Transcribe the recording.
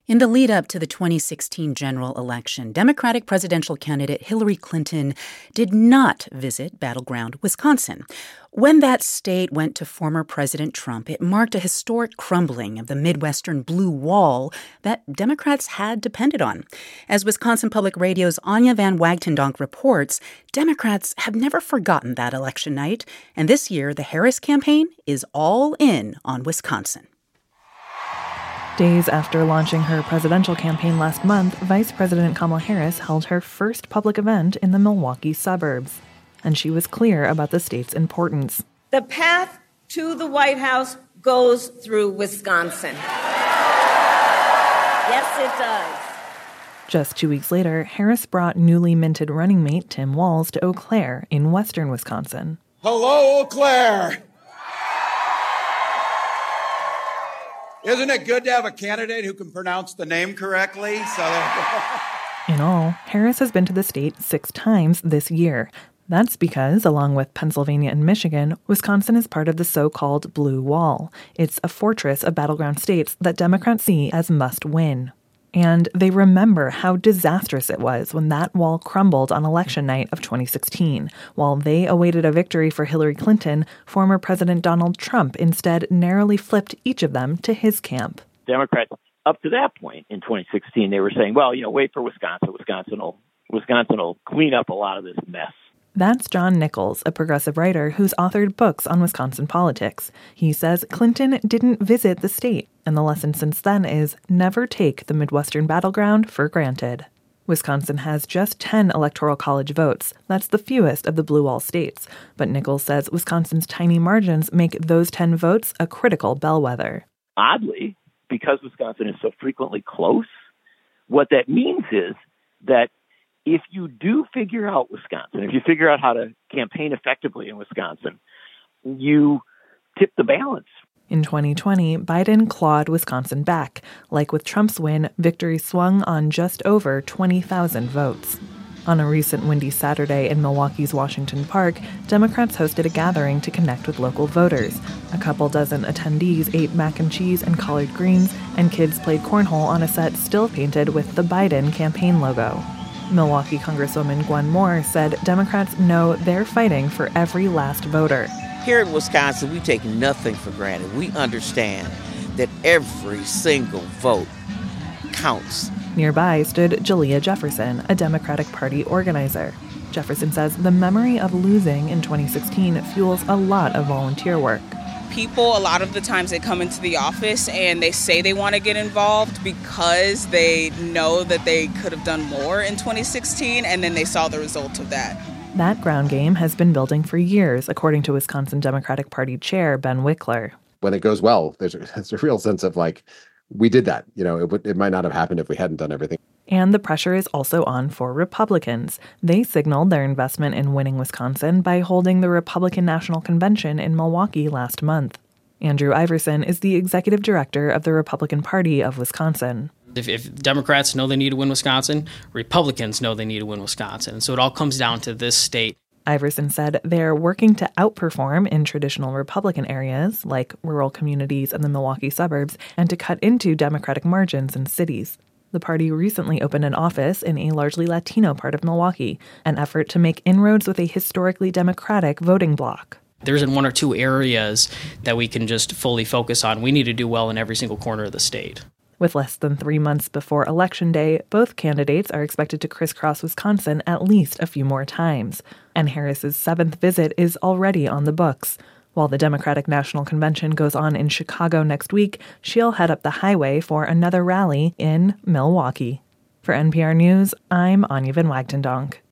In the lead up to the 2016 general election, Democratic presidential candidate Hillary Clinton did not visit battleground Wisconsin. When that state went to former President Trump, it marked a historic crumbling of the Midwestern blue wall that Democrats had depended on. As Wisconsin Public Radio's Anya Van Wagtendonk reports, Democrats have never forgotten that election night, and this year the Harris campaign is all in on Wisconsin. Days after launching her presidential campaign last month, Vice President Kamala Harris held her first public event in the Milwaukee suburbs. And she was clear about the state's importance. The path to the White House goes through Wisconsin. Yes, it does. Just 2 weeks later, Harris brought newly minted running mate Tim Walz to Eau Claire in western Wisconsin. Hello, Eau Claire. Isn't it good to have a candidate who can pronounce the name correctly? In all, Harris has been to the state 6 times this year. That's because, along with Pennsylvania and Michigan, Wisconsin is part of the so-called Blue Wall. It's a fortress of battleground states that Democrats see as must-win. And they remember how disastrous it was when that wall crumbled on election night of 2016. While they awaited a victory for Hillary Clinton, former President Donald Trump instead narrowly flipped each of them to his camp. Democrats, up to that point in 2016, they were saying, well, wait for Wisconsin. Wisconsin will clean up a lot of this mess. That's John Nichols, a progressive writer who's authored books on Wisconsin politics. He says Clinton didn't visit the state, and the lesson since then is never take the Midwestern battleground for granted. Wisconsin has just 10 electoral college votes. That's the fewest of the Blue Wall states. But Nichols says Wisconsin's tiny margins make those 10 votes a critical bellwether. Oddly, because Wisconsin is so frequently close, what that means is that if you do figure out Wisconsin, if you figure out how to campaign effectively in Wisconsin, you tip the balance. In 2020, Biden clawed Wisconsin back. Like with Trump's win, victory swung on just over 20,000 votes. On a recent windy Saturday in Milwaukee's Washington Park, Democrats hosted a gathering to connect with local voters. A couple dozen attendees ate mac and cheese and collard greens, and kids played cornhole on a set still painted with the Biden campaign logo. Milwaukee Congresswoman Gwen Moore said Democrats know they're fighting for every last voter. Here in Wisconsin, we take nothing for granted. We understand that every single vote counts. Nearby stood Jalea Jefferson, a Democratic Party organizer. Jefferson says the memory of losing in 2016 fuels a lot of volunteer work. People, a lot of the times they come into the office and they say they want to get involved because they know that they could have done more in 2016, and then they saw the result of that. That ground game has been building for years, according to Wisconsin Democratic Party Chair Ben Wickler. When it goes well, there's a real sense of we did that. It might not have happened if we hadn't done everything. And the pressure is also on for Republicans. They signaled their investment in winning Wisconsin by holding the Republican National Convention in Milwaukee last month. Andrew Iverson is the executive director of the Republican Party of Wisconsin. If Democrats know they need to win Wisconsin, Republicans know they need to win Wisconsin. And so it all comes down to this state. Iverson said they're working to outperform in traditional Republican areas, like rural communities and the Milwaukee suburbs, and to cut into Democratic margins in cities. The party recently opened an office in a largely Latino part of Milwaukee, an effort to make inroads with a historically Democratic voting bloc. There isn't one or two areas that we can just fully focus on. We need to do well in every single corner of the state. With less than 3 months before Election Day, both candidates are expected to crisscross Wisconsin at least a few more times. And Harris's 7th visit is already on the books. While the Democratic National Convention goes on in Chicago next week, she'll head up the highway for another rally in Milwaukee. For NPR News, I'm Anya Van Wagtendonk.